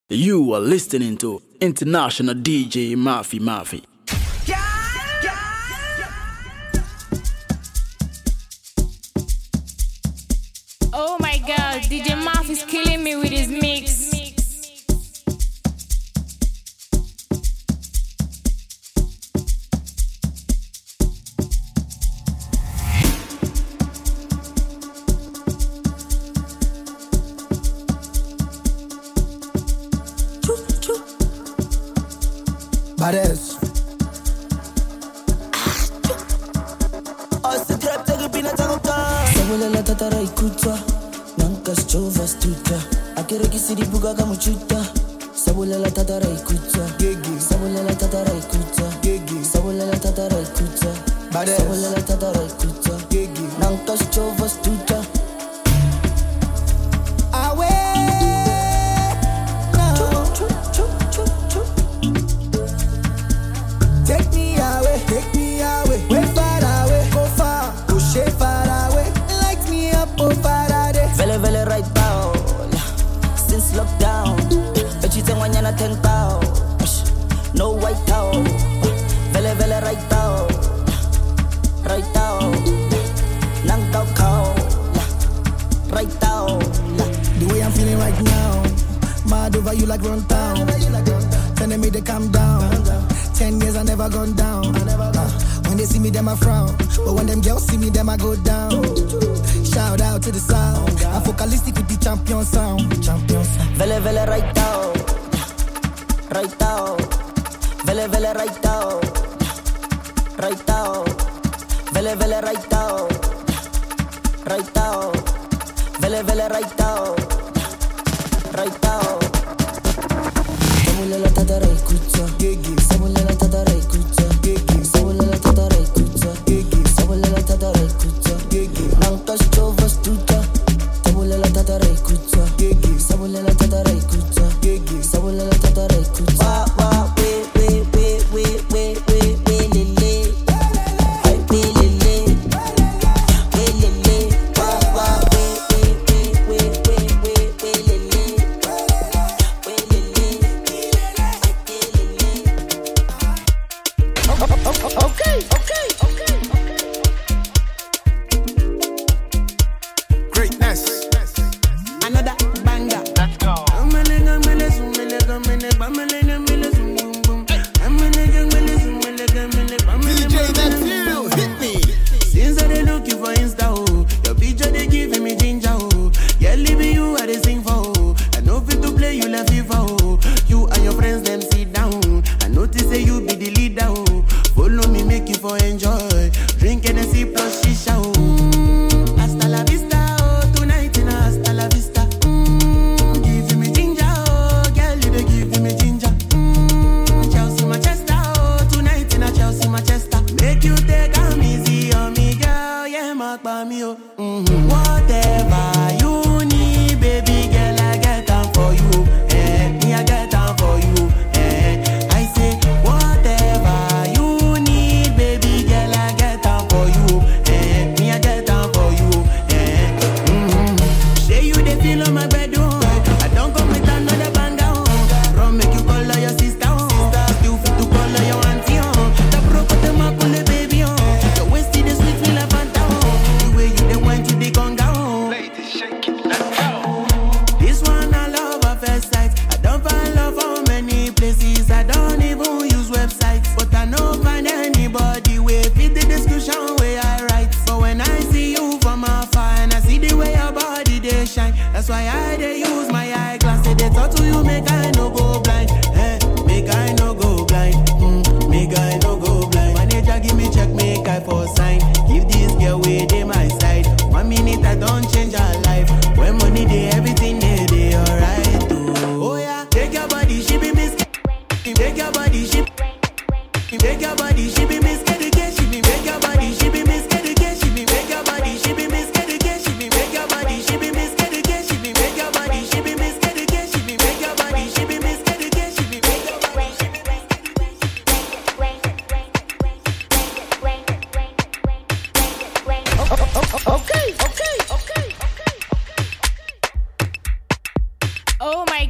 You are listening to International DJ Mafy Mafy. Oh my god, DJ Mafy is killing me with his mix. Badass. Sabulela tatara ikuta Nankas chova stuta Akere kisiri buga kamuchuta Sabulela tatara ikuta Sabulela tatara ikuta Sabulela tatara ikuta Sabulela tatara ikuta Nankas chova stuta Awe Take me away, way far away, go far, push it far away, light me up, oh Faraday. Vele right now, since lockdown, but you think when you're not 10,000, no white out. Vele right now, nang cow, right now. The way I'm feeling right now, mad over you like run town, telling me to calm down. 10 years I never gone down. When they see me, them I frown. But when them girls see me, them I go down. Shout out to the sound. I'm focalistic with the champion sound. Vele right now. Vele right now. Vele right now. Vele right now. Sabulela tatara ikuta Sabulela tatara ikuta Sabulela tatara ikuta Sabulela tatara ikuta Nankas chova stuta Sabulela tatara ikuta Sabulela tatara ikuta Sabulela tatara ikuta Wa we lele Ay we lele Wa we lele Okay. Greatness. Another banger. Let's go.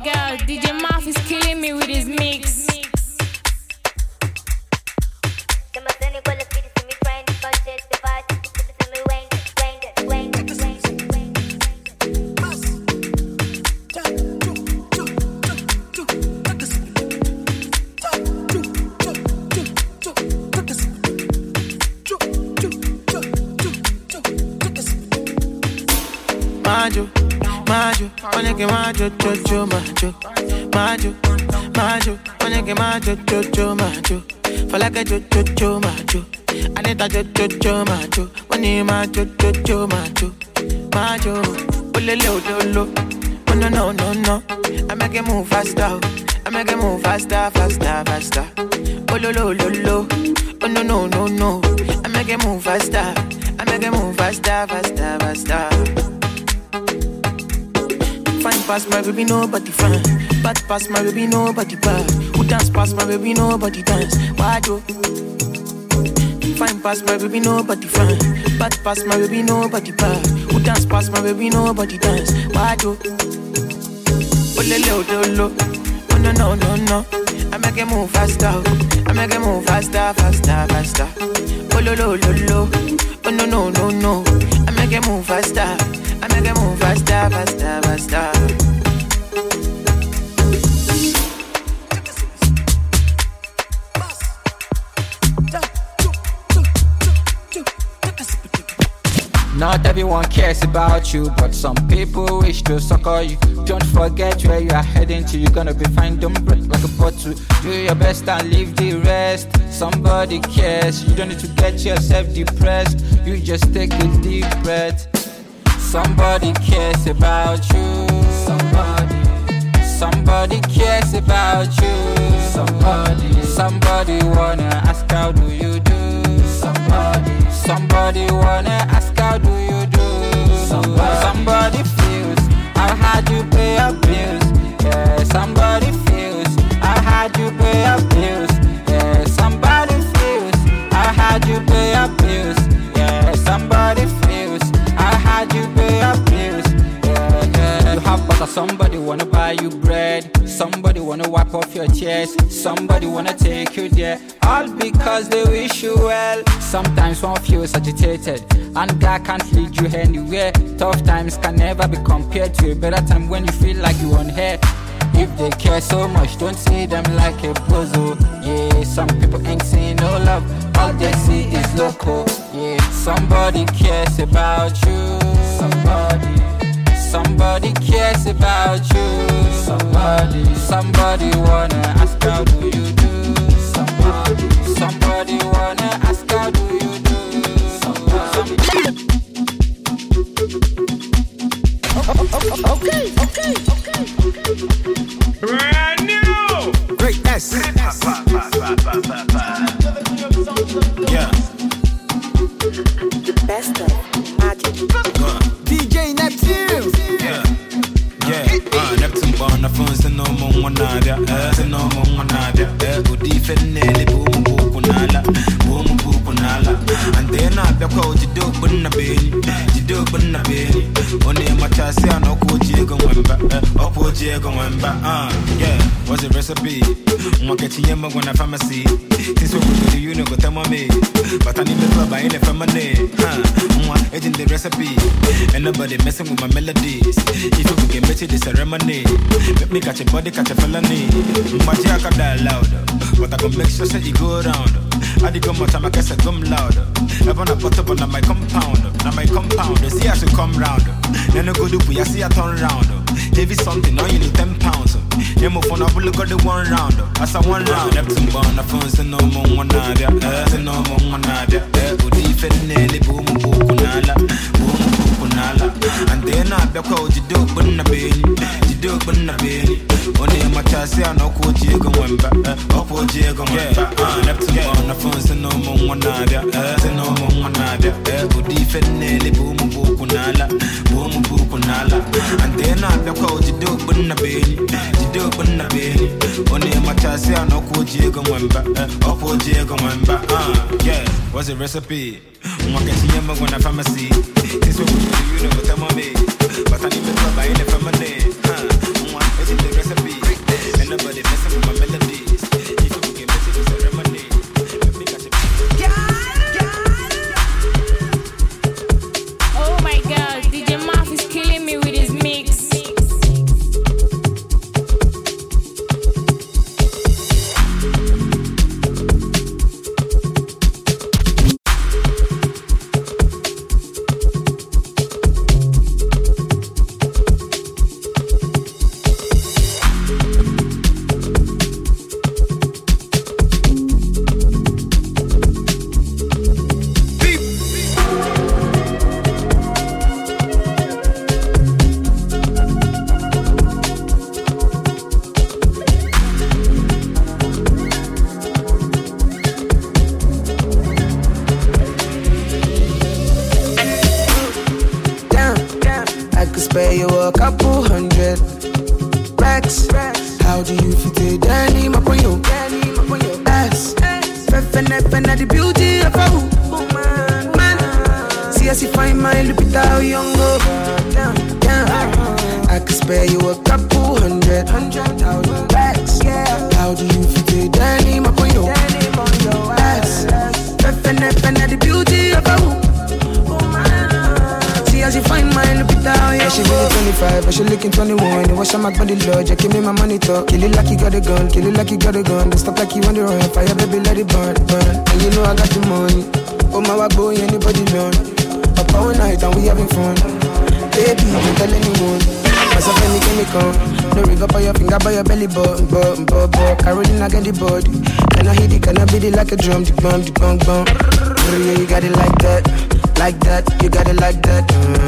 God, DJ Maf is killing me with his mix. Majo, onye ke majo, jojo, majo. Majo, onye ke majo, jojo, majo. For like a jojo, majo. Anita jojo, majo. Onye majo, jojo, majo. Majo, olele. Oh no. I make it move faster. Faster. Oh lo. Oh no. I make it move faster. Faster. Fine past my baby, nobody fine. Bad past my baby, nobody bad. Who dance past my baby, nobody dance. Why do? Fine past my baby, nobody fine. Bad past my baby, nobody bad. Who dance past my baby, nobody dance. Why do? Oh lo. Oh no. I make it move faster. Faster. Oh lo. Oh no. I make it move faster. Faster. Not everyone cares about you, but some people wish to sucker you. Don't forget where you are heading to. You're gonna be fine, don't break like a bottle. Do your best and leave the rest. Somebody cares, you don't need to get yourself depressed. You just take a deep breath. Somebody cares about you. Somebody cares about you. Somebody wanna ask how do you do. Somebody wanna ask how do you do. Somebody feels how hard you pay your bills. Yeah, somebody feels how hard you pay your bills. Yeah, somebody feels how hard you pay your bills. Yeah, somebody feels how hard you pay your bills. Yeah. You have butter, somebody wanna buy you bread. Somebody wanna wipe off your tears. Somebody wanna take you there. All because they wish you well. Sometimes one feels agitated, and God can't lead you anywhere. Tough times can never be compared to a better time when you feel like you on hair. If they care so much, don't see them like a puzzle. Yeah, some people ain't seeing no love. All they see is local. Yeah, somebody cares about you. Somebody cares about you. Somebody wanna ask how do you do. Somebody wanna ask how do you do. Okay. Brand new. Great S. Yeah. Best of Magic. DJ Neptune. Yeah. Neptune born the phone, so no more one nadia. So no more one nadia. Good defend boom punala. And then I go to do bunna baby. You do bunna baby. Only my chassis and no coach you going back. Yeah, what's the recipe? I'm getting him when I pharmacy. This will go to you, no go tell me. But I need to buy it for money. I'm eating the recipe. And nobody messing with my melodies. If you can make it the ceremony, make me catch a body, catch a felony. My jack can die louder, but I can make sure that you go around. I did go more time, I guess I come louder. I want to put up on my compound. Now my compound, see I should come round. Then I go do, I see I turn round. Heavy something, now you need 10 pounds. Then move on, I will look at the one round. As I one round, Neptune born the phone, so no more one nadia. So no more one nadia. Good defend boom punala. And then I be called you do bunna baby. Only my chassis and no coach you going back. Neptune born the phone, so no more one nadia. So no more one nadia. Good defend boom punala. And then I be called you do bunna baby. Only my chassis and no coach you going back. Yeah, what's the recipe? I'm getting him when I pharmacy. This will go to you, no tell me. But I need to buy it for money. Eating the recipe. And nobody messing with my melodies. If you can mess it with ceremony. Oh my god, DJ Maf is killing me with his mix. Spare you a couple hundred racks. How do you fit it? Danny, my boy, ass. Fefene, the beauty of a woman. See as you find my Lupita Youngo. I could spare you a couple hundred racks. How do you fit it? Danny, my boy, ass. Fefene, the beauty of a woman. As you find my Lupita, yeah. She really 25, but she looking 21. Wash my body, Lord, yeah, give me my money talk. Kill it like you got a gun, kill it like you got a gun. Don't stop like you on the run, fire baby, let it burn, burn. And you know I got the money. Oh my boy, anybody learn. Up all night and we having fun. Baby, don't tell anyone. Myself any chemical. No ring up on your finger by your belly button, Carolina get the body. Can I hit it, can I beat it like a drum, the bum, bum. Yeah, you got it like that. Like that, you got it like that.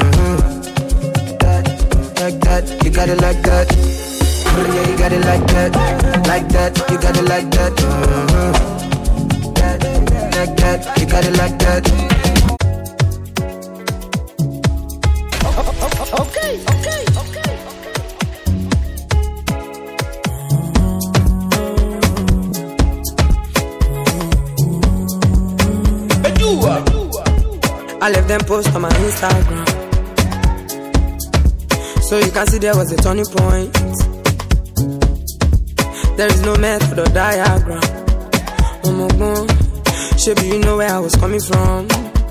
Like that, you got it like that. Yeah, you got it like that. Like that, you got it like that. Like that, you got it like that. Okay. I left them post on my Instagram, so you can see there was a turning point. There is no method or diagram. Oh my God, Shaby, you know where I was coming from.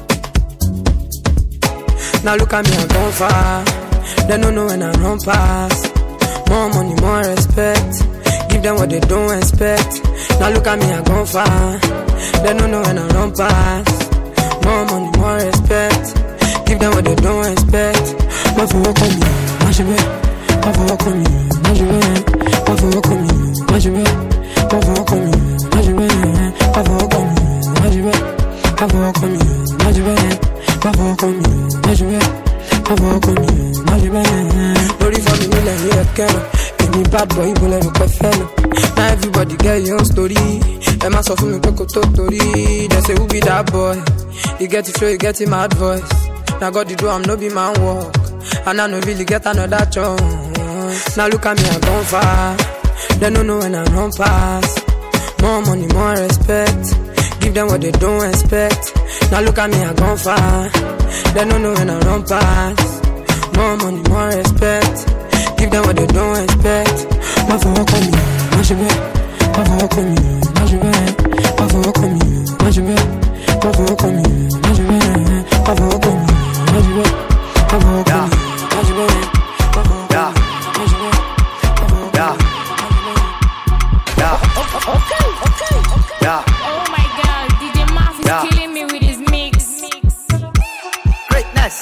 Now look at me, I've gone far. They don't know when I run past. More money, more respect. Give them what they don't expect. Now look at me, I've gone far. They don't know when I run past. More money, more respect. Give them what they don't expect. What for work on me, what you bet? What for work on me, what you bet? What for work on me, what you bet? What for work on me, what you bet? What for work on me, what you bet? What for work on me, what you bet? What for work on me, what you bet? What for work on me, what you bet? Lórí for me, nílẹ̀ ní ẹ̀kẹ́rọ̀. Èmi bad boy, ibo lẹ́nu pẹ́ fẹ́lẹ̀. Now everybody get your own story. Ẹ má sọ fún mi pé kò tó torí. They say who be that boy? You get to flow, you get him mad voice. Now God the do, I'm no be man walk. And I no really get another chance. Now look at me, I've gone far. They don't know when I run past. More money, more respect. Give them what they don't expect. Now look at me, I've gone far. They don't know when I run past. More money, more respect. Give them what they don't expect. What for work on me, what you bet? What for work on me, what you bet? What for work on me, what you bet? What for work on me, what you bet? What for work on me, what you bet? What for work on me, what you bet? What for work on me, what you bet? Okay. Oh my god, DJ Maf is killing me with his mix. Greatness.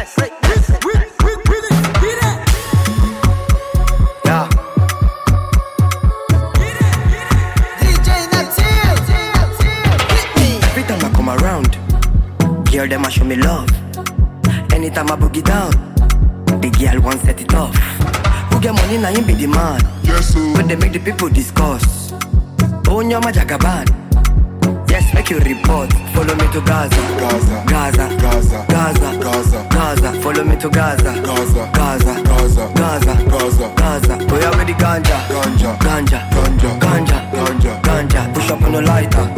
Yeah. DJ Natil. Every time I come around, girl them a show me love. Anytime I boogie down, the girl wants set it off. Who get money now him be the man. Yes sir. When they make the people discuss. Oh nyama jagaban. Yes, make you report. Follow me to Gaza. Gaza. Follow me to Gaza. Gaza. Go out with the ganja. Push up on the lighter.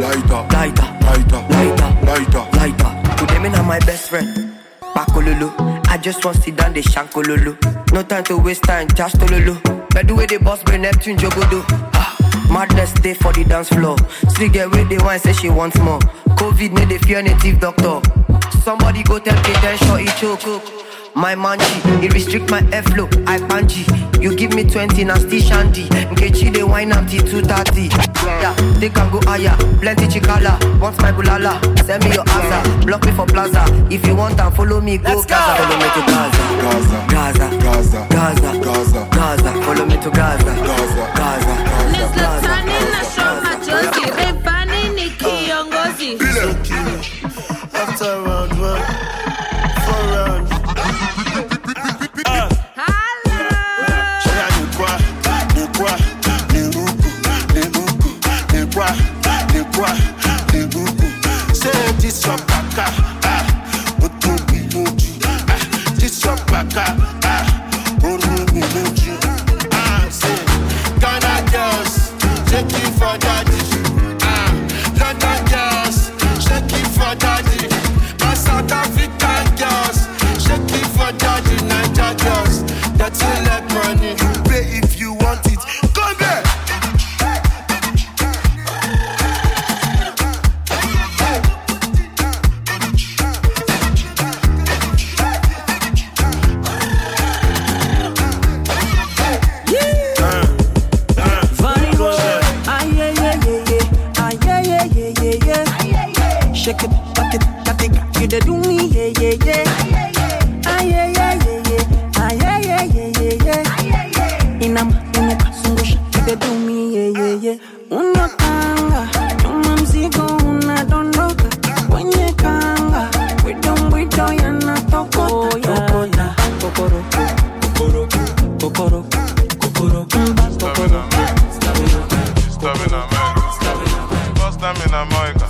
Today me not my best friend. Bakololo. I just want to sit down the shankololo. No time to waste time, just tololo. Bedu with the boss, bring Neptune Jogodo. Madness day for the dance floor. See get with the wine, say she wants more. COVID made the fear native doctor. Somebody go tell K10 short he choke. My manchi, he restrict my airflow. I panji. You give me 20 nasty shandy. Nkechi they wine up till 2:30. Yeah, they can go higher. Plenty chikala. Want my bulala? Send me your answer. Block me for plaza. If you want and follow me, go Gaza. Follow me to Gaza. Gaza. Gaza. Gaza. Gaza. Gaza. Follow me to Gaza. Gaza. Gaza. Neslatani na show machozi. Repani ni kiongozi. After round one, 4 rounds. Say this your baka, what to be loji? This your baka, what to be loji? Say Ghana girls, shake it for daddy. London girls, shake it for daddy. My South African girls, shake it for daddy. Niger girls, that's it like money. You pay if you want it. Come there. Shake it, back it, cut it, you dey do me, yeah, yeah, yeah. Ah, yeah, yeah, yeah, yeah. Ah, yeah, yeah, yeah, yeah, yeah. Inam, unuka, sungusha, you dey do me, yeah, yeah, yeah. Unakanga, umamzigo, unadondoka. Kwenye kanga, we don't yanatoko. Oh, yeah, yeah. Kokoro, kokoro, kokoro, kokoro, kokoro. Stamina, America.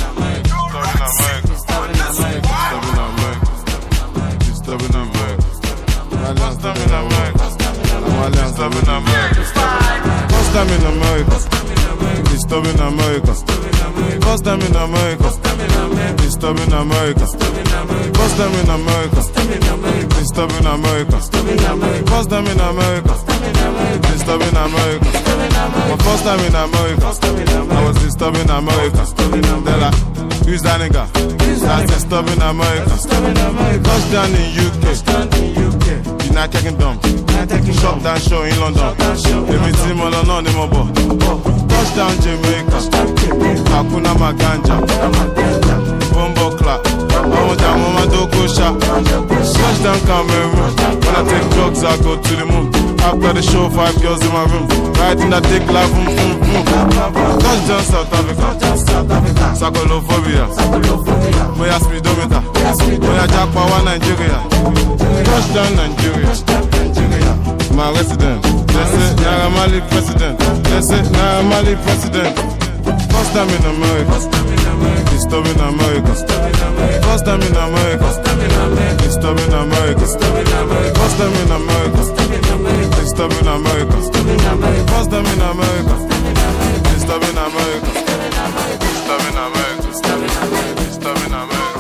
First time in America. Disturbing America. First time in America. Disturbing America. First time in America. Disturbing America. First time in America. Disturbing America. My first time in America. I was disturbing America. They're like, who's that nigga? That's disturbing America. Touchdown in UK. United Kingdom. Shop down show in London. Every team all on the mobile. Touchdown Jamaica. Hakuna Maganja. Bombo clap. Mama Doko shot. Touchdown Cameroon. When I take drugs, I go to the moon. After the show, 5 girls in my room. Riding that dick live, Touchdown South Africa. Sakolophobia. Moya speedometer. Moya Jack Power Nigeria. Touchdown Nigeria. My resident. Let's say Naira Marley president. Let's say Naira Marley president. First time in America. Disturbing America. First time in America. Disturbing America. First time in America. Disturbing America. First time in America. Disturbing America. Disturbing America. Disturbing America. First time in America.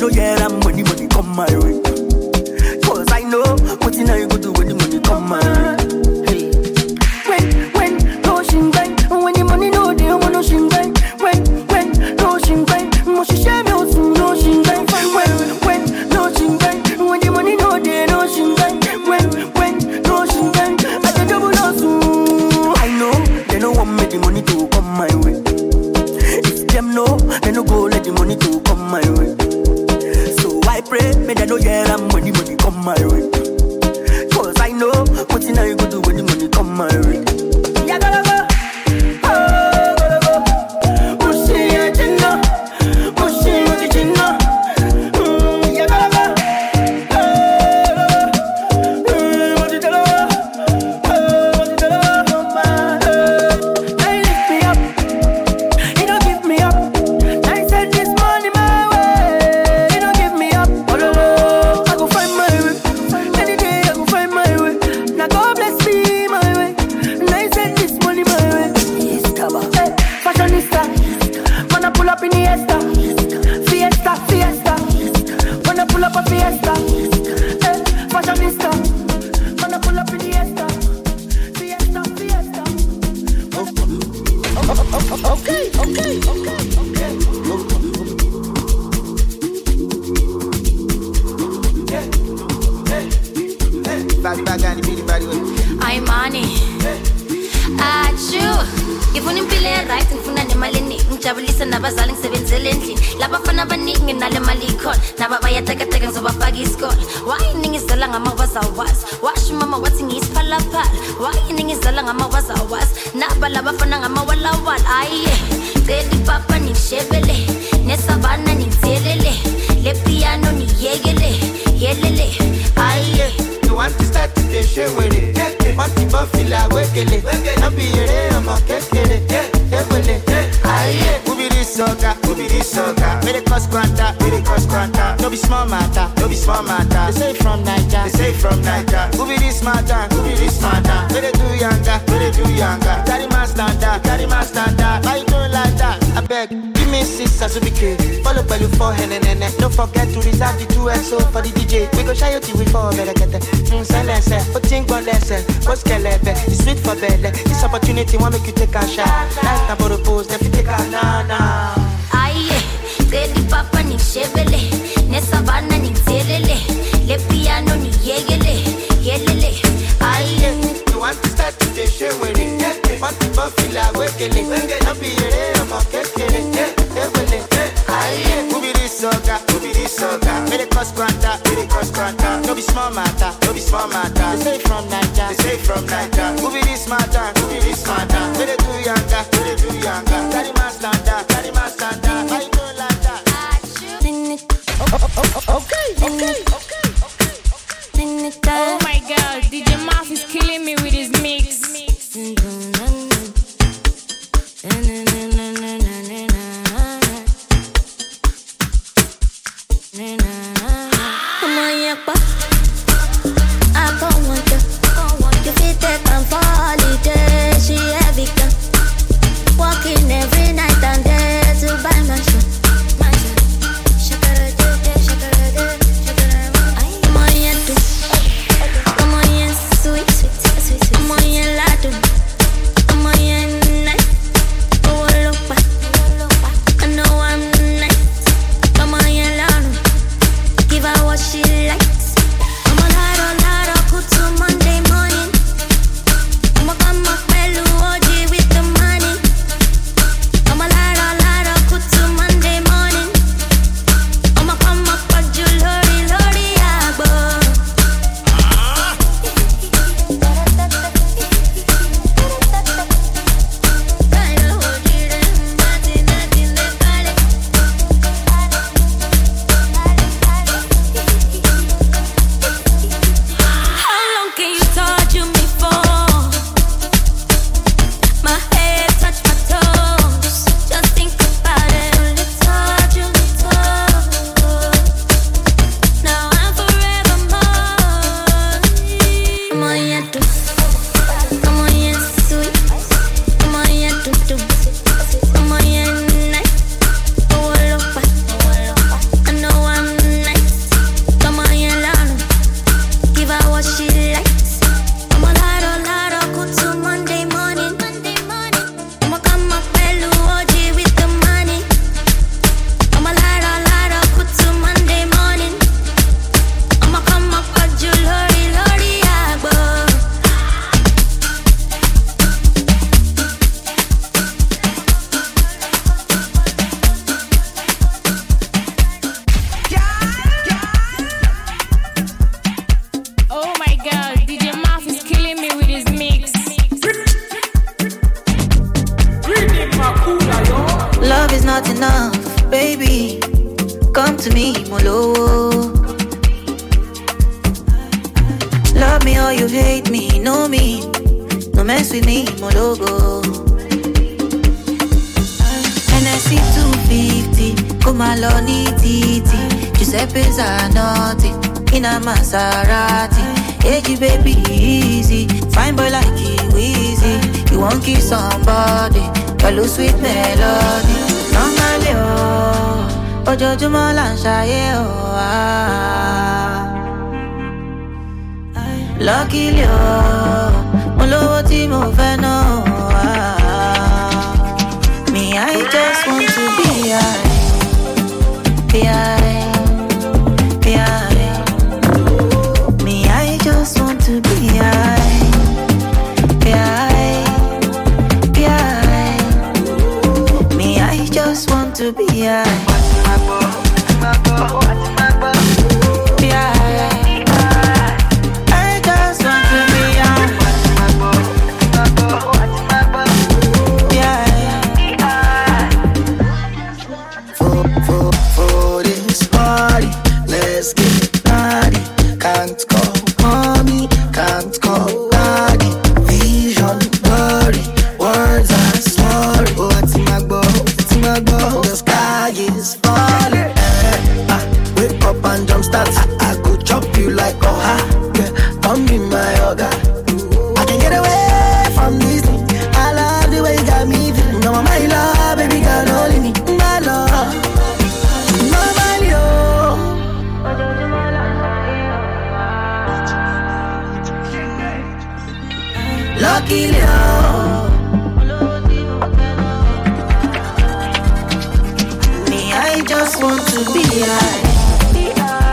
know yeah, I'm when the money come my way. Cause I know what you know you go do when the money come my way. When no shingai, when the money no dey, no shingai. When no shingai, mo she share me also no shingai. When no shingai, when the money no dey, no shingai. When no shingai, I dey double also. I know they don't want me the money to come my way. If them know, they no go let the money to come my way. So I pray, may they know yeah I'm when the money come my way. Cause I know what you know you go do when the money come my way. Yeah, gotta go. I'm on it. Ngifuna impilo right ngifuna nemali eningi ngijabulisa nabazali ngisebenzele endlini labafana abaningi nginale mali ikhona naba bayatekateka ngizobafaka isikole why ningizela ngamawazawazi washo mama wathi ngiyisiphalaphala why ningizela ngamawazawazi naba labafana ngamawalawala aye cedi papa nishebele nesavana nithelele le piano niyekele yelele aye you want to start to show with it want to feel like wekele na be ere ama kekele ebele aye ubi this soca mere cost quanta no be small matter they say from Niger ubi this matter mere do younger carry my standard I don't like that I beg give me 6 as we can follow pelu for henene don't forget to reserve the 2XO for the DJ we go shy you till we fall better get silence but think on lesson what's kelebe it's sweet for belly this opportunity want make you take a shot nice na for the pose if you take a na aye cedi papa ni shebele ne savana ni thelele le piano ni yelele aye you want to start to show with it want to feel like wekele na be ere ama kekele ebele aye ubi this soca mere cost quanta no be small matter they say from Niger ubi this matter mere do younger carry my standard I don't like that okay Oh my god, DJ Maf is killing me with his mix. Walking every night and day to buy my shit. molo. Love me or you hate me, know me. No mess with me, my logo. NSC 250, come along, titi. Giuseppe Zanotti, in a Maserati. Hey, baby, easy. Fine boy like you, easy. You won't kiss somebody, follow sweet melody. Normally, oh, Ojoju Molanchaye, oh, lucky, oh, Molo Timo Feno, me, I just want to be me, I just want to be me, I just want to be For this party, let's get naughty. Can't call mommy, can't call daddy. Vision blurry, words are slurry. What's in my bow? The sky is falling. Wake up and jump start. I could chop you like yeah, come be my yoga. I can get away from this thing. I love the way you got me feeling. No, my love, baby girl, only me. My love. Lucky Leo, me, I just want to be me,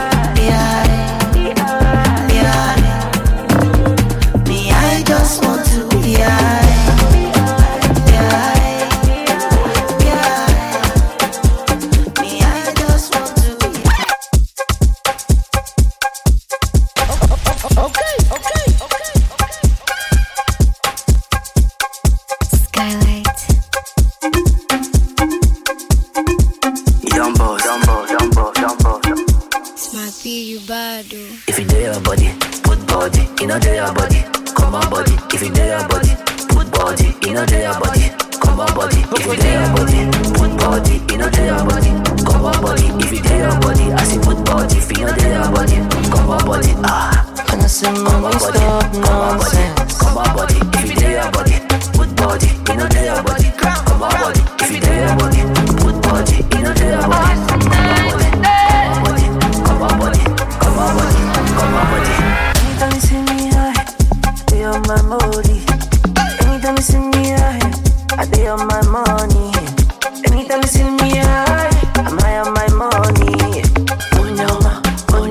I just want to be me, I just want to be Okay. If you do your body, put body, you know do your body, come on body. If you do your body, put body, you know do your body, come on body. If you do your body, put body, you know do your body, come on body. If you do your body, I say put body, if you know do your body, come on body. And I say mommy stop nonsense. Come on body, if you do your body, put body, you know do your body, come on body. If you do your body, put body, you know do your body, come on body. Come on body. Anytime you see me high, they on my body. Anytime you see me high, I they on my money. Anytime you see me high, I'm high on my money. Onyama,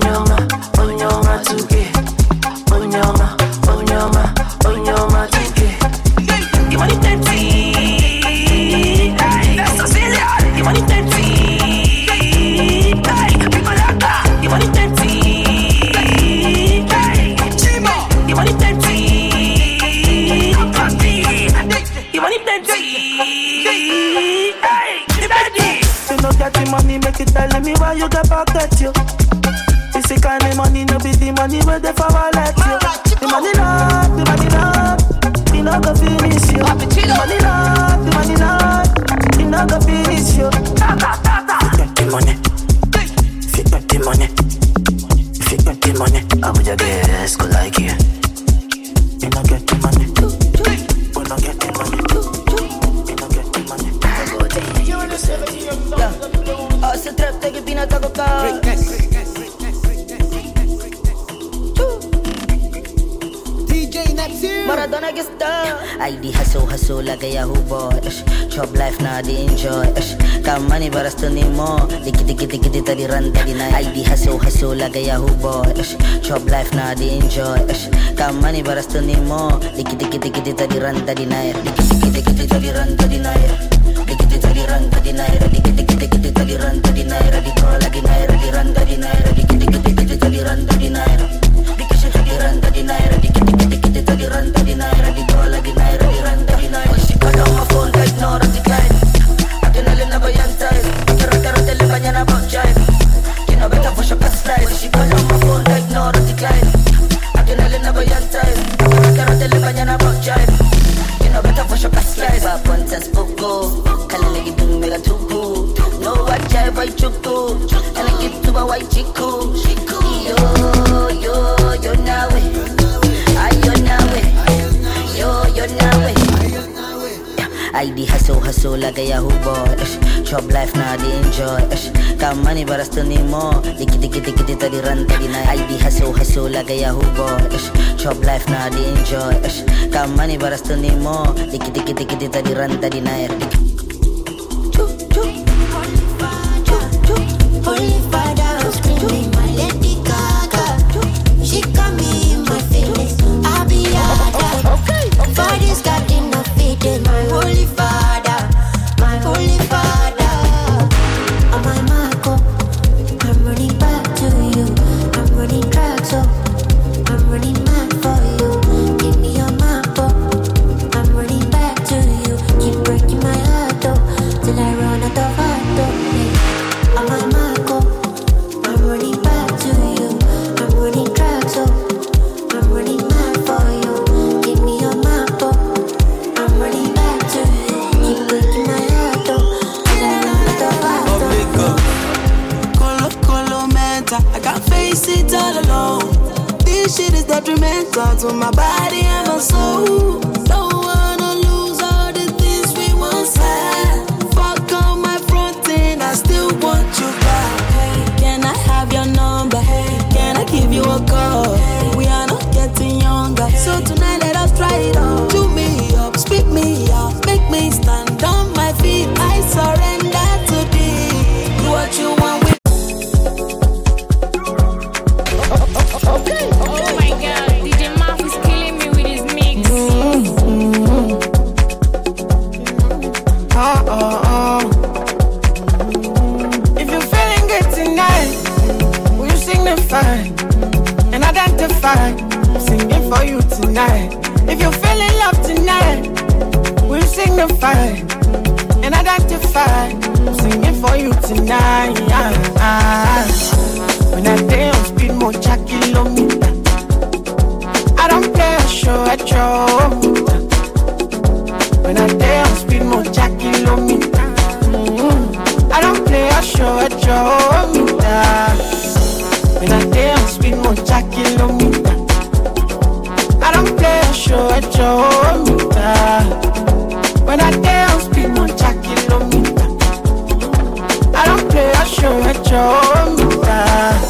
tuke. Onyama, 2K. You want it plenty? That's Cecilia. You want it plenty? People like that. You want it plenty? You want it plenty? You want it plenty? You know get the money, make it tell me why you get back at you. This the kind of money, no be the money where they for wallet you. The money not, you know go finish you. The money not, you know go finish you. Get the money, if you got the money, if you got the money, I would guess go like you. You know get the money, we don't get the money, you don't get the money. Oh, se trap take pina taco car. Maradona que está. ID hustle like a Yahoo boy. Chop life now they enjoy. Got money but I still need more. Dikki tadi run tadi night. ID hustle like a Yahoo boy. Chop life now they enjoy. Got money but I still need more. Dikki tadi run tadi night. Dikki tadi run tadi night. Dikki tadi run tadi night. Dikki tadi run tadi night. Di call lagi night. Di run tadi night. Dikki tadi run tadi night. Dikki tadi run tadi night. Dikki tadi run tadi night. Di call lagi night. Di run tadi night. She got on my phone right now. Decline. Adrenaline na ba yan type? Kira-kira tele pa niya na about jive. Kinabeta hustle like a Yahoo boy. Chop life now they enjoy. Got money but I still need more. Dikiti tadi run tadi night. I be hustle like a Yahoo boy. Chop life now they enjoy. Got money but I still need more. Dikiti tadi run tadi night. Holy Father, screaming my Lady Gaga. She got me in my feelings. I'll be okay. Father's got enough feeding. My Holy Father, my Holy Father. I'm my Marco. I'm running back to you. I'm running track, so I'm running mad for you. Give me your map, I'm running back to you. Keep breaking my heart, though, till I run out of heart, though. I'm my Marco. I'm running back to you. I'm running track, so I'm running mad for you. Give me your map, I'm running back to you. Keep breaking my heart, though, till I run out of heart, though. Colo mental, I can't face it all alone. This shit is detrimental to my body and my soul. Don't wanna lose all the things we once had. Fuck on my front end, I still want you back. Can I have your number? Can I give you a call? We are not getting younger, so tonight let us try it on. Chew me up, spit me out, make me stand on my feet. I surrender to thee. Do what you want with. Oh my god, DJ Maf is killing me with his mix. If you're feeling good tonight, will you signify and identify? I'm singing for you tonight. If you're feeling love tonight, will you signify and identify? I'm singing for you tonight. When I day on speed, more kilometer. I don't play a show at your. When I day on speed, more kilometer. I don't play a show at your meter. When I day on speed, more kilometer. I don't play a show at your meter. When I day on speed, more kilometer. I don't play a show at your meter.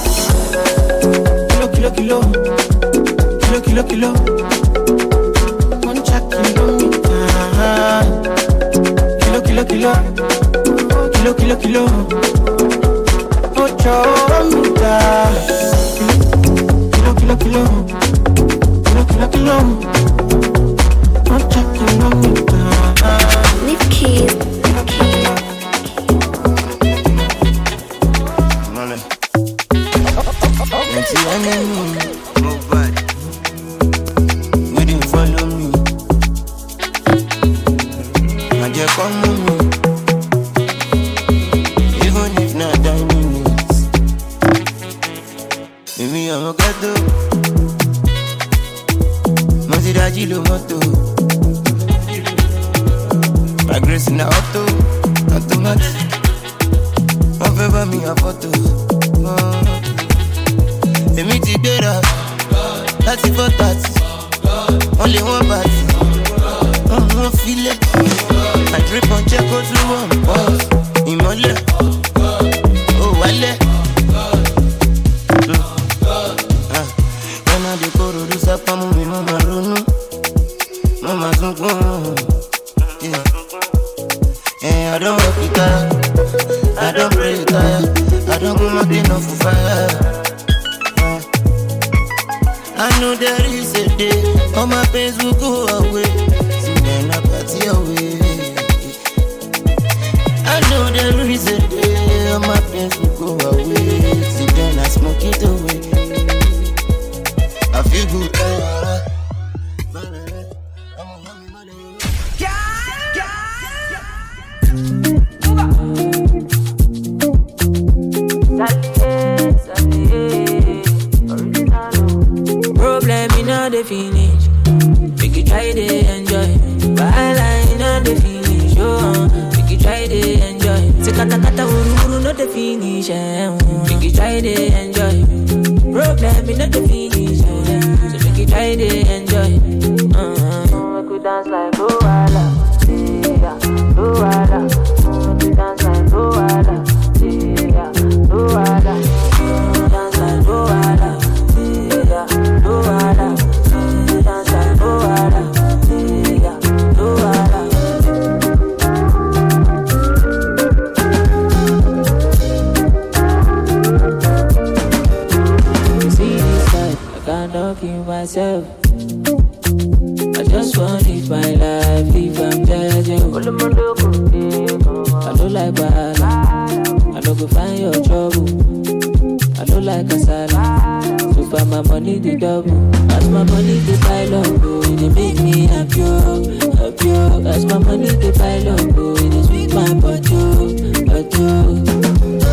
Kilo. One kilometer. Kilo. Ocho meter. Kilo. One kilometer. Leave keys. Wouldn't follow me. I just come with me. Even if not 9 minutes. Maybe I'm a gato. Masiraji lo moto. Progress in the auto. Automatic. One favor me a photo. Emi ti gbera, láti 4:30, only one party, one file, I drip on check out through one pause, ìmọ́lẹ̀, oh wálẹ̀, when I dey koro do sapa mú mi mọ́ máa ronú, mọ́ máa sunkún, I don't work it out, I don't pray it out, I don't go mountain off fire. I know there is a day all my pains will go away. See when I party away. I know there is a day all my pains will go away. See when I smoke it away. I feel good. Problem in all the finish. Make you try to enjoy. Bala in all the finish. Make you try to enjoy. Say kata uru not the finish. Make you try to enjoy. Problem in all the finish. So make you try to enjoy. Make you dance like Luala. wanna kill myself. I just wanna live my life, if I'm judging. I don't like bad, I don't go find your trouble. I don't like kasala, so far my money the double. As my money the pile up, oh, it make me happy, happy. As my money the pile up, oh, it sweet my body, body.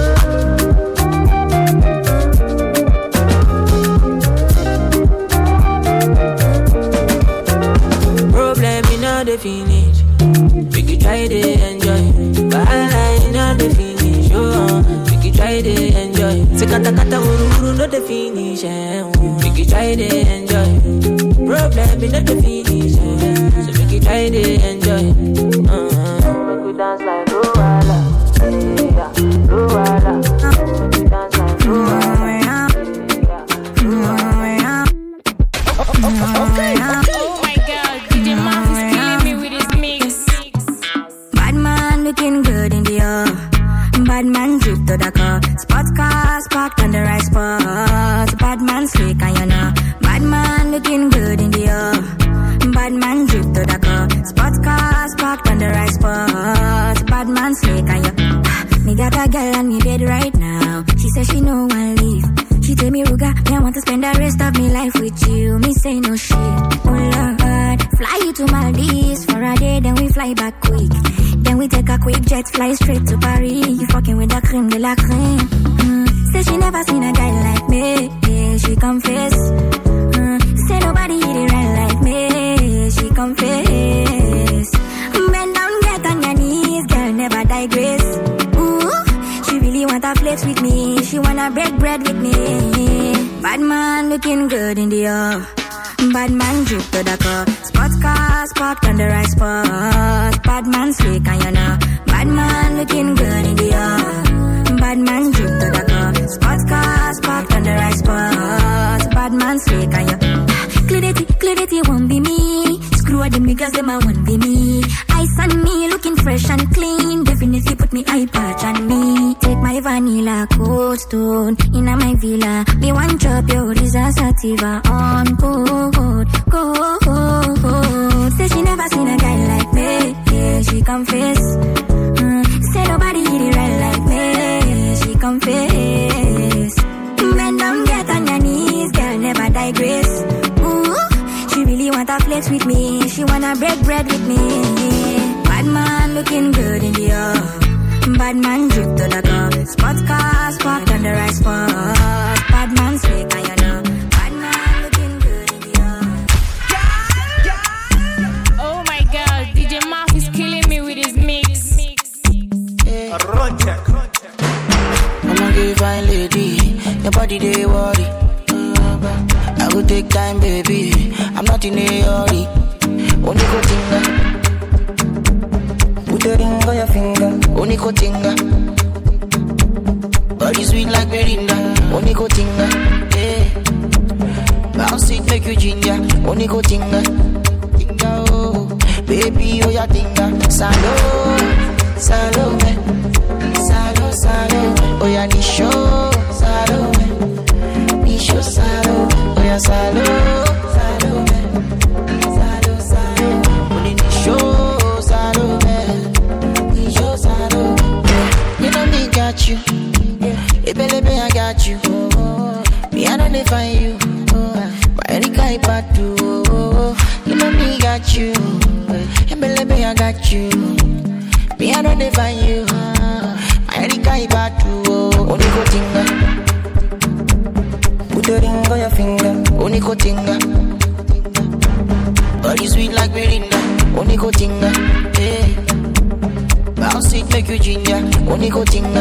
The finish, we could try to enjoy. But I know the finish, we could try to enjoy. Sekata kata uru no the finish, we could try to enjoy. Problem is not the finish, so we could try to enjoy. We could dance like Luala, yeah, Luala. We could dance like Luala. Okay. Oh my God, DJ Maf is killing me with his mix. Bad man looking good in the air. Bad man drip to the car. Sports cars parked on the right spot. Bad man slick and you know. Bad man looking good in the air. Bad man drip to the car. Sports cars parked on the right spot. Bad man slick and you. Me got a girl on me bed right now. She says she no one leave. She tell me, Ruga, me I want to spend the rest of me life with you. Me say no shit. Oh Lord, fly you to Maldives for a day, then we fly back quick. Then we take a quick jet, fly straight to Paris. You fucking with the creme de la creme. Say she never seen a guy like me. Yeah, she confess. Say nobody hit it right like me. She confess. Bend down, get on your knees, girl, never digress. She really want to flex with me. She wanna break bread with me. Bad man looking good in the air. Bad man drip to the car. Sports cars parked on the right spot. Bad man slick and you know. Bad man looking good in the air. Bad man drip to the car. Sports cars parked on the right spot. Bad man slick and you. Clarity won't be me. Screw all them niggas, them I won't be me. Ice on me, looking fresh and clean. Definitely put me eye patch on me. Take my vanilla cold stone in my villa. Me one drop your Risa Sativa on code. Say she never seen a guy like me. Yeah, she confess. Say nobody hit it right like me. She confess. Bend down, get on your knees, girl, never digress. She really wanna flex with me. She wanna break bread with me. Bad man looking good in the air. Bad man drip to the car. Sports cars parked on the right spot. Bad man slick and you know. Bad man looking good in the air. Oh my God, DJ Maf is killing me with his mix. Run check. I'ma give fine lady. Your body they worry. I go take time, baby. I'm not in a hurry. Only go tinga. Put a ring on your finger. Only go tinga. Body sweet like Belinda. Only go tinga. Yeah. Bounce it make you ginger. Only go tinga. Tinga oh, baby oh ya tinga. Salo, salo me, salo salo. Oh ya ni show, salo me, ni show salo. Oh ya salo, salo me, salo salo. Only ni show salo me, ni show salo. You know me got you, hey baby I got you. Me I don't find you, my Erika Ipatu. You know me got you, hey baby I got you. Me I don't find you, my Erika Ipatu. Only go tinga. Put a ring on your finger. Only go tinga. Body sweet like Belinda. Only go tinga. Yeah. Bounce it make you ginger. Only go tinga.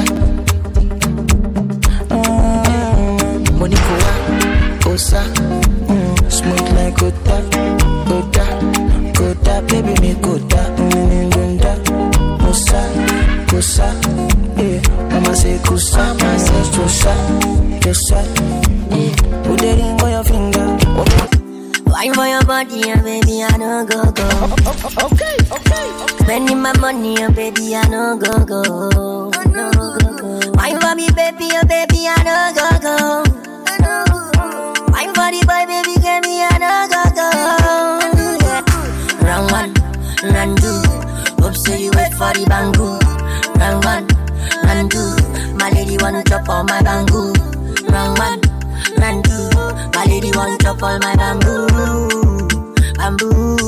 Money go Osa. Smooth like Gota. Gota, baby me Gota. Gunda. Osa. Kosa. Yeah. Mama say Kusa. Mama say Tosa. Put the ring on your finger. Wine for your body, baby, I don't go. Okay. Spending my money, baby, I don't go. Wine for me, baby, I don't go. Wine for the boy, baby, for the bamboo. Round one, round two. My lady wanna chop all my bamboo. Round one, round two. My lady wanna chop all my bamboo. Bamboo.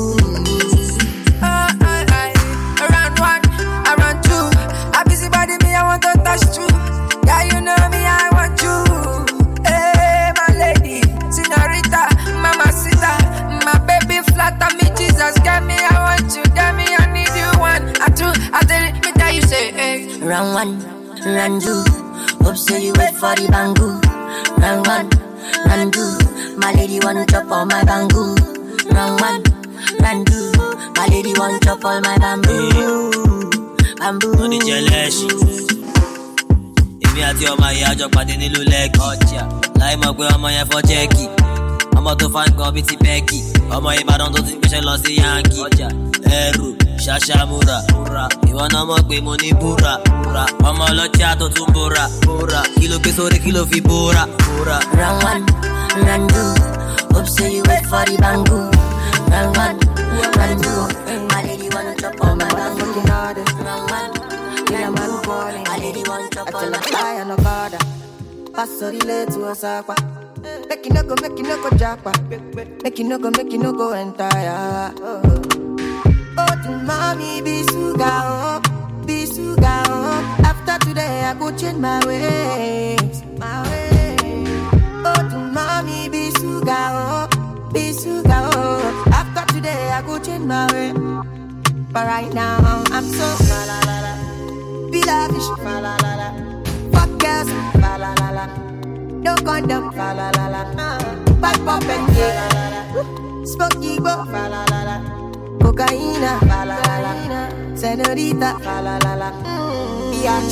Around one, around two. A busy body me, I want to touch you. Yeah, you know me, I want you. Hey, my lady, señorita, mamacita, my baby flatter me, Jesus, get me, I want you, get me, I need you. One, I two, I tell me that you say, hey. Round one, round two. Hope say you wait for the bamboo. Round one, round two. My lady wanna chop all my bamboo. Round one, round two. My lady wanna chop all my bamboo. Bamboo. On the jealous. Èmi àti ọmọ ìyá jọ pàdé nílùú Lẹ́kì. Ọjà láì mọ̀ pé ọmọ yẹn fọ́ chẹ́ẹ̀kì. Ọmọ tó fà ń gan bíi ti Bẹ́ẹ̀kì. Ọmọ Ìbàdàn tó ti gbéṣẹ́ lọ sí Yankee. Ọjà ẹrù ṣàṣàmúra. Ìwọ náà mọ̀ pé mo ní búra. Ọmọ ọlọ́jà tó tún bóra. Kí ló gbé sórí kí ló fi bóra. Round one, round two. Hope say you wait for the bamboo. Round one, round two. My lady wanna chop all my bamboo. Round one, my lady wanna chop all my bamboo. Pass the relay to a sapa. Make you no go japa. Make you no go entire. Oh, to mommy, be suga, oh. After today, I go change my ways. Oh, to mommy, be suga, oh. After today, I go change my way. But right now, I'm so be lavish, fuck girls, no condom, bad pop and yeah, smoky bo, cocaine, senorita, biatch.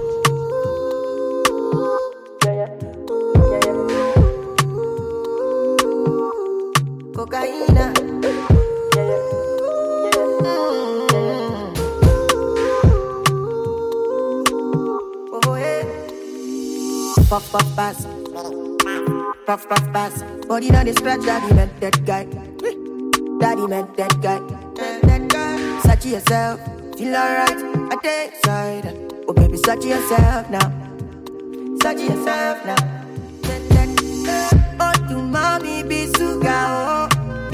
Cocaine. Puff pass. Body on the scratch, daddy meant that guy. Search yourself, feel alright, I take side. Oh baby, search yourself now. Oh, to mommy, be suga, oh.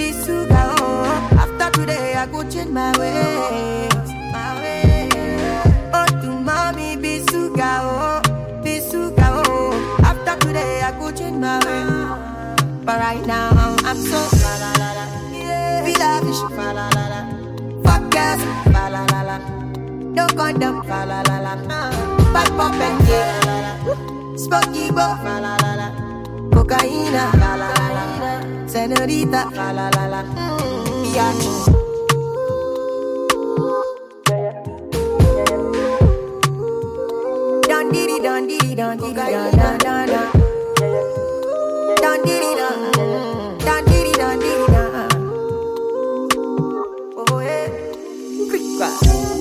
After today, I go change my ways. Oh, to mommy, be suga, oh. After today, I go change my way. But right now, I'm so be lavish, fuck girls, no condom, bad pop and yeah, smoky bo, cocaine, senorita, biatch. Don diddy, don. Oh yeah, quick clap.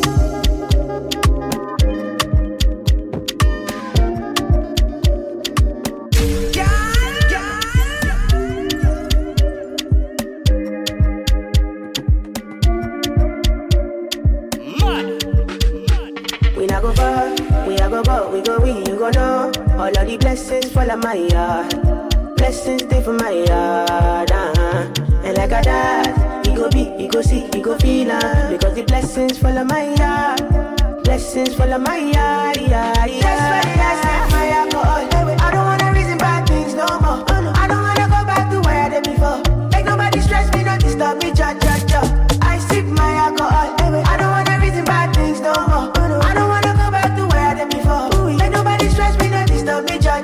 We go, you go know. All of the blessings fall on my yard. Blessings stay for my yard. And like a dad, he go be, he go see, he go feel. Because the blessings fall on my yard. Blessings fall on my yard. That's why I set my alcohol. I don't wanna reason bad things no more. I don't wanna go back to where I did before. Make nobody stress me, don't disturb me, cha. I sip my alcohol. I don't wanna reason bad things no more. I don't wanna go back to where I did before. Make nobody stress me, don't disturb me, cha.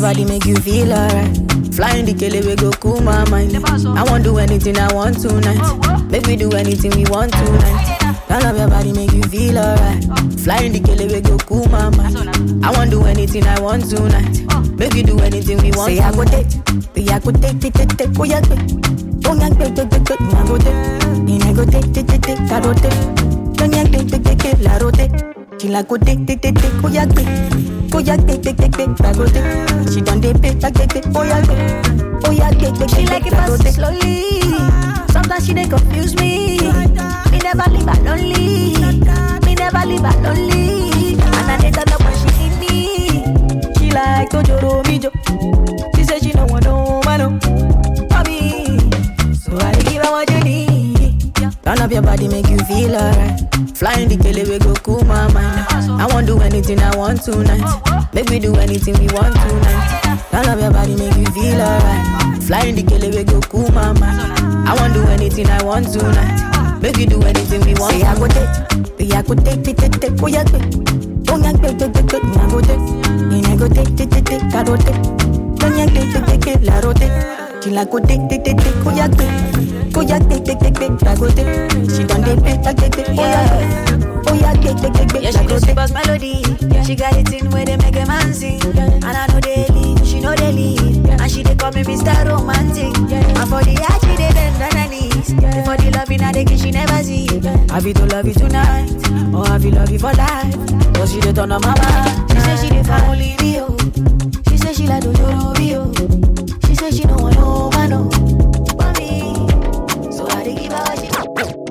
body make you feel alright. Flying the kele we go cool my mind. I won't do anything I want tonight. Make we do anything we want tonight. I love your body make you feel alright. Flying the kele we go cool my mind. I won't do anything I want tonight. Make we do anything we want. Say I go take, I go take, oh yeah, oh yeah, I go take, I go take, I go take. La rote, she like go take, oh yeah, take, la rote. She done dey pay, oh yeah, take, she like it fast slowly. Sometimes she dey confuse me. Me never leave her lonely. Me never leave her lonely. And I need to know when she need me. She like Tojoro Mijo. She say she don't want no man, for me. So I give her what you need. Turn up your body, make you feel alright. Flying the kele we go cool my mind. I won't do anything I want tonight. Make we do anything we want tonight. Turn up your body, make you feel alright. Flying the kele we go cool my mind. I won't do anything I want tonight. Make we do anything we want. Say I go take, oh yeah, take, oh yeah, take, I go take, I go take, la rote, oh yeah, take, la rote. She like go take, oh yeah, take, la rote. She done dey pay, oh yeah, take, yeah, she do super melody. She got it in where they make a man sing. And I know they leave, she know they leave. And she dey call me Mr. Romantic. And for the art, she dey bend on her knees. For the love in her, the kiss she never see. Have you to love you tonight, or have you love you for life? Cause she dey turn on my mind. She say she dey for only me, oh. She say she like Tojoro Bio. She say she don't want no man, oh, for me. So I dey give her what she want.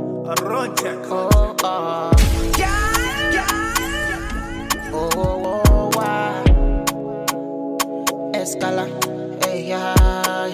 Escala, hey, yeah.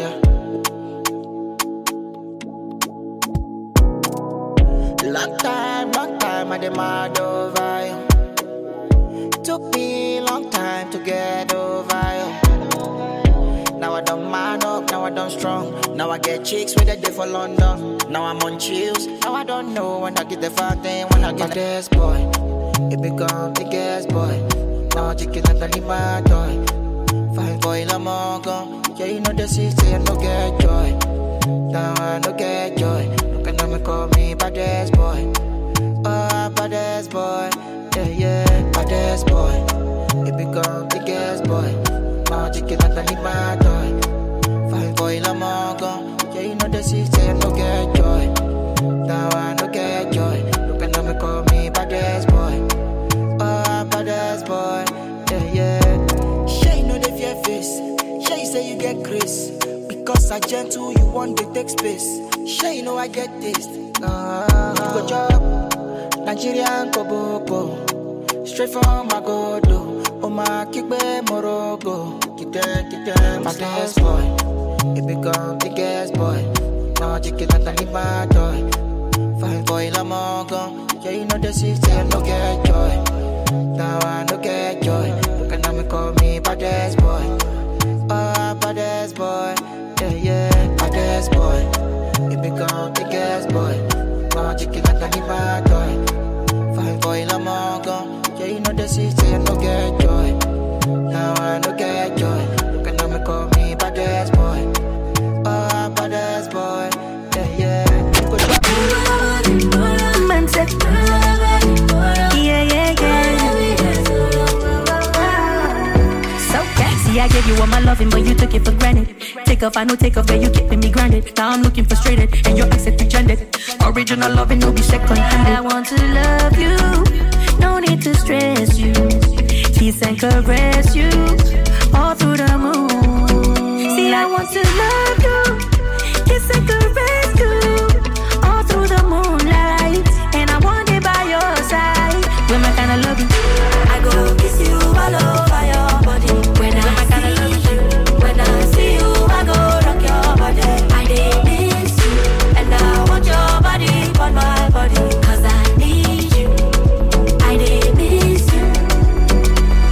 Long time, I demand over you. Took me a long time to get over you. Now I don't man up, now I don't strong. Now I get chicks with a day for London. Now I'm on chills, now I don't know when I get the fuck then when I get this boy. It become the gas boy. Now I chicken like a my toy. Fine boy, I'm all gone. Yeah, you know the city, I no get joy. Now I no get joy. Look at me, call me baddest boy. Oh, baddest boy. Yeah, baddest boy. It become the gas boy. Now chicken like a my toy. Fine boy, I'm all gone. Yeah, you know the city, I no get joy. Now I no get joy. Look at me, call me baddest boy. Oh, baddest boy. Yeah. Face. Sure you say you get grace. Because I gentle, you want to take space. Sure you know I get taste. Go job, Nigerian Koboko. Straight from Magodo. Oh my kickbe Morogo. Keep them, my gas boy. It become the gas boy. Now I chicken like a my toy. Fine boy, I'm all gone. Yeah, you know the city, I no get joy. Now I no get joy. Look at me, call me baddest boy. Oh, baddest boy. Yeah, baddest boy. It become the gas boy. Now chicken like a my toy. Fine boy, I'm all gone. Yeah, you know the city, I no get joy. Now I no get joy. Look at me, call me baddest boy. Oh, baddest boy. Yeah. Man said, yeah. I gave you all my loving, but you took it for granted. Take off, I know take off, but you keeping me grounded. Now I'm looking frustrated, and your accent rejected. Original loving, no be second handed. I want to love you, no need to stress you. Kiss and caress you, all through the moon. See, I want to love you, kiss and caress you, all through the moonlight. And I want it by your side. When my kind of love you, I go kiss you all over your body. When I see you, when I see you, I go rock your body. I did miss you, and I want your body on my body. Cause I need you, I did miss you.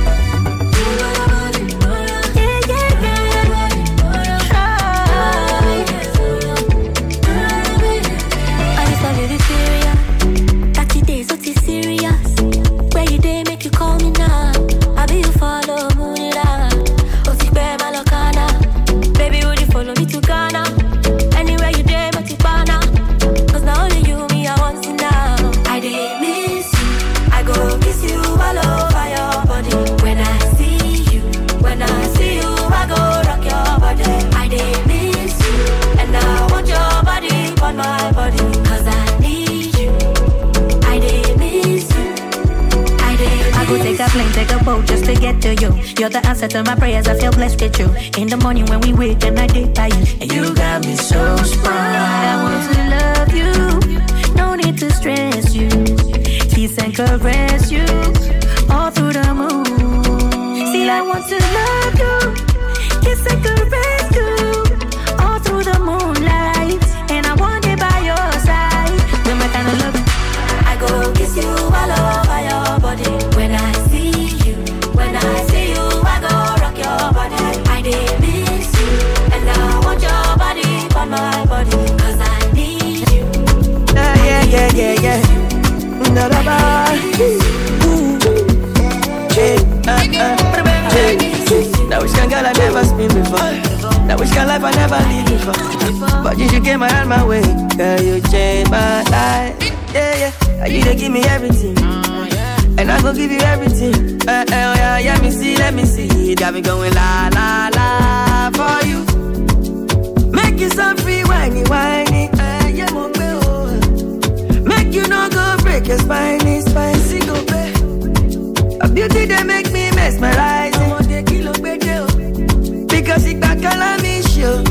Yeah. take a boat just to get to you. You're the answer to my prayers, I feel blessed with you. In the morning when we wake and I dig by you. And you got me so sprung. I want to love you, no need to stress you. Kiss and caress you, all through the moon. See, I want to love you, kiss and caress you, all through the moonlight. And I want it by your side. You're my kind of love. I go kiss you all over your body. When I see you, I go rock your body. I did miss you, and I want your body on my body. Cause I need you. Yeah. Da da da. That was young girl I never seen before. That was your life I never lived before. But you came around my way, girl, you changed my life. Yeah. You dey give me everything, and I go give you everything. Yeah, let me see. Got me going la la la for you. Make you so free, whiny. Yeah, mon make you no go break your spine, see go pay. A beauty that make me mesmerizing. Because it back all me show.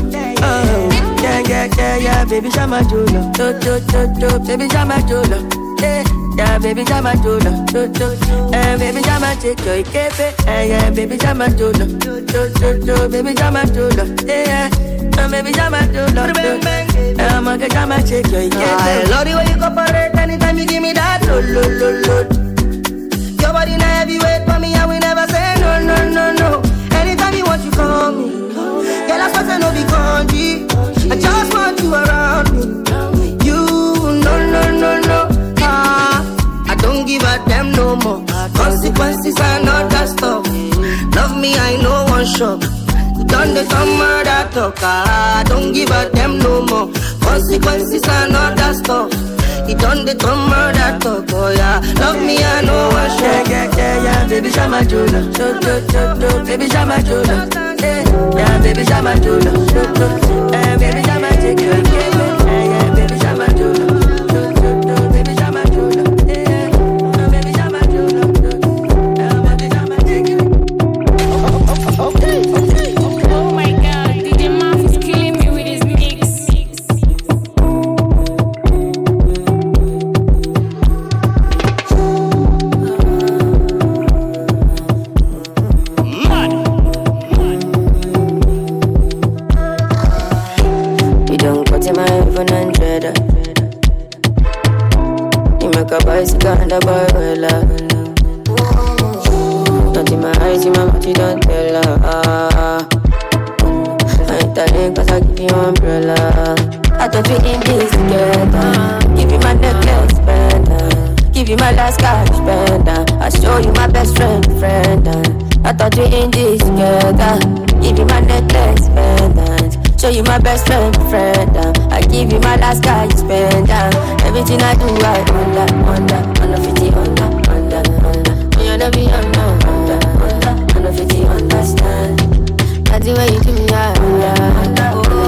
Yeah, baby, Jama Jolo. Baby, Jama Jolo. Yeah, baby, Jama Jolo. Baby, Jama Jolo. Yeah, baby, Jama Jolo. Baby, Jama Jolo. Yeah, baby, Jama Jolo. I'm a Jama Jolo. I love the way you cooperate anytime you give me that load. Your body now heavyweight for me, I will never say no. Anytime you want, you call me. Girl, I suppose I know the country. I just want you around me. You, no. I don't give a damn no more. Consequences are not that stuff. Love me, I know one shot. You done the murder talk. I don't give a damn no more. Consequences are not that stuff. You done the murder talk. Oh yeah, love me, I know one shot. Yeah, baby, Jama Jolo. Baby, Jama Jolo. Yeah, baby, Jama Jolo. Baby, Jama Jolo. Yeah, baby, Jama Jolo. Baby, Jama Jolo. Baby, Jama Jolo. Baby, Jama Jolo. Okay. Oh my God, DJ Maf is killing me with his mix. Bicycle and a boy well not in my eyes, in my mouth, you don't tell her. I ain't telling cause I give you umbrella. I thought we in this together. Give you my necklace, spender. Give you my last cash, spender. I show you my best friend. I thought we in this together. Give you my necklace, spender. Show you my best friend. I give you my last guy, you spend everything I do, I under 50, under. You never be under 50, understand. That's the way you do me, under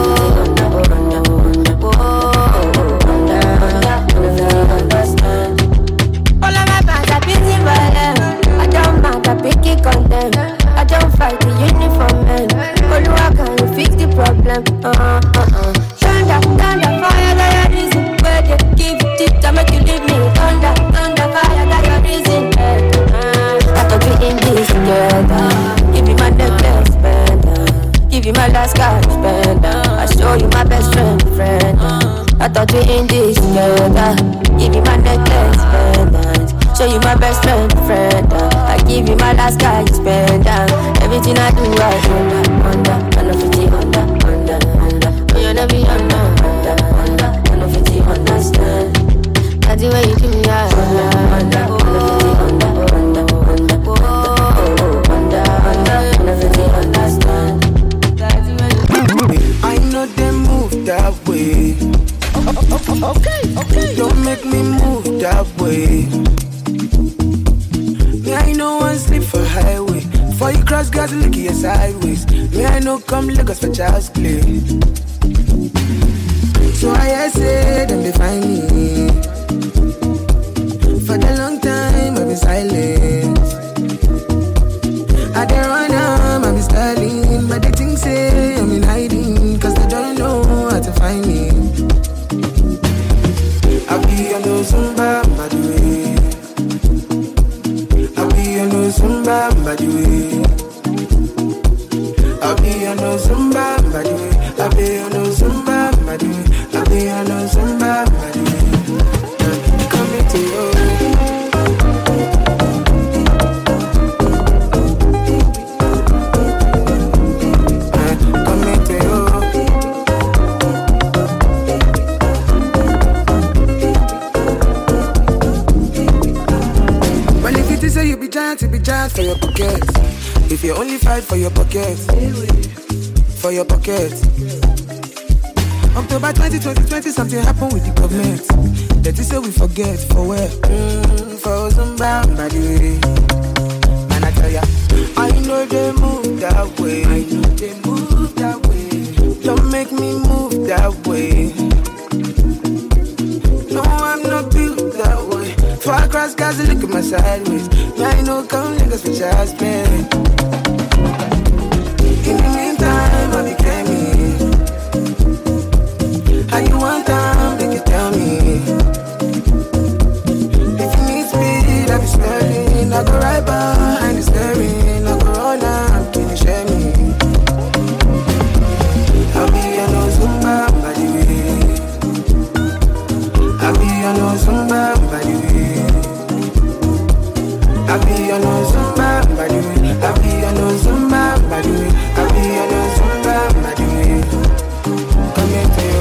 50, understand. All of my fans are busy for them. I don't mind, I pick it on them. I don't fight the uniform men. Oluwa, can you fix the problem? Thunder, fire, that your reason. Where they give it tip to make you leave me. Thunder, fire, that your reason. I thought we in this together. Give you my necklace, spender. Give you my last cash, spender. I show you my best friend. I thought we in this together. Give you my necklace, spender. Show you my best friend. I give you my last guy, you spend everything I do, I under 50, under. You never be under 50, understand. That's the way you do me, under 50, understand. I know they move that way. Okay. Don't make me move that way. Me, I know one sleep for highway. Before you cross, got to look at your sideways. Me, I know come Lagos for child's play. So I say them they find me. For the long time I've been silent. by the way. I'll be on no Zumba by the way. I'll be on no Zumba by the way. I'll be on no Zumba by the way. Coming to you. To be giant for your pocket. If you only fight for your pocket, for your pocket. October 2020, something happened with the government. That is say we forget for where? For some bad by the way. Man, I tell ya, I know they move that way. I know they move that way. Don't make me move that way. No, I'm not built that way. Far across guys, look at my sideways. I know come niggas for just me. In the meantime, I'll be claiming. How you want time, make you tell me. If you need speed, I'll be smelling. I go right behind the steering. I go run up, can you share me? I'll be on no Zumba by the way. I'll be on no Zumba by the way. I'll be on no Zumba by the way. I'll be on no Zumba by the way. I'll be on no Zumba by the way. Come into you.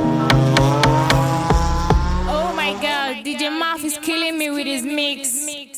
Oh my god, DJ Maf is killing me with his mix.